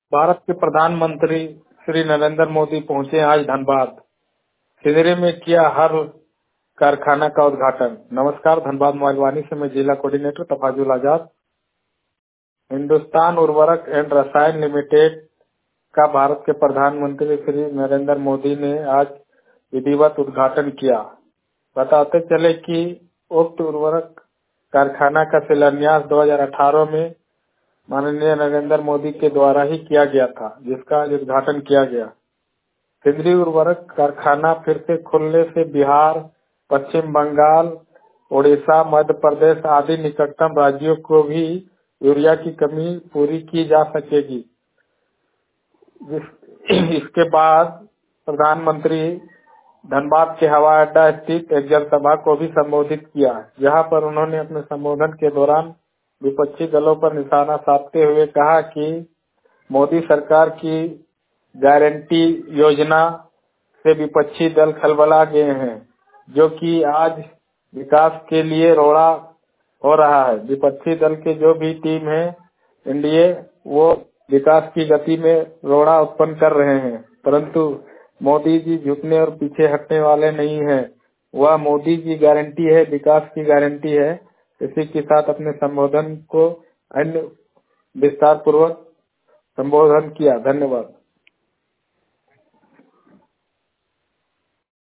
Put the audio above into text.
भारत के प्रधानमंत्री श्री नरेंद्र मोदी पहुंचे आज धनबाद। सिंदरी में किया हर कारखाना का उद्घाटन। नमस्कार, धनबाद मोबाइल से मैं जिला कोऑर्डिनेटर तफाजुल आजाद। हिंदुस्तान उर्वरक एंड रसायन लिमिटेड का भारत के प्रधानमंत्री श्री नरेंद्र मोदी ने आज विधिवत उद्घाटन किया। बताते चले कि उक्त उर्वरक कारखाना का शिलान्यास 2018 में माननीय नरेंद्र मोदी के द्वारा ही किया गया था, जिसका आज उद्घाटन किया गया। सिंदरी उर्वरक कारखाना फिर से खुलने से बिहार, पश्चिम बंगाल, ओडिशा, मध्य प्रदेश आदि निकटतम राज्यों को भी यूरिया की कमी पूरी की जा सकेगी। इसके बाद प्रधानमंत्री धनबाद के हवाई अड्डा स्थित एक जनसभा को भी संबोधित किया, जहां पर उन्होंने अपने संबोधन के दौरान विपक्षी दलों पर निशाना साधते हुए कहा कि मोदी सरकार की गारंटी योजना से विपक्षी दल खलबला गए हैं, जो कि आज विकास के लिए रोड़ा हो रहा है। विपक्षी दल के जो भी टीम है एनडीए, वो विकास की गति में रोड़ा उत्पन्न कर रहे हैं, परंतु मोदी जी झुकने और पीछे हटने वाले नहीं हैं। वह मोदी की गारंटी है, विकास की गारंटी है। इसी के साथ अपने संबोधन को अन्य विस्तार पूर्वक संबोधन किया। धन्यवाद।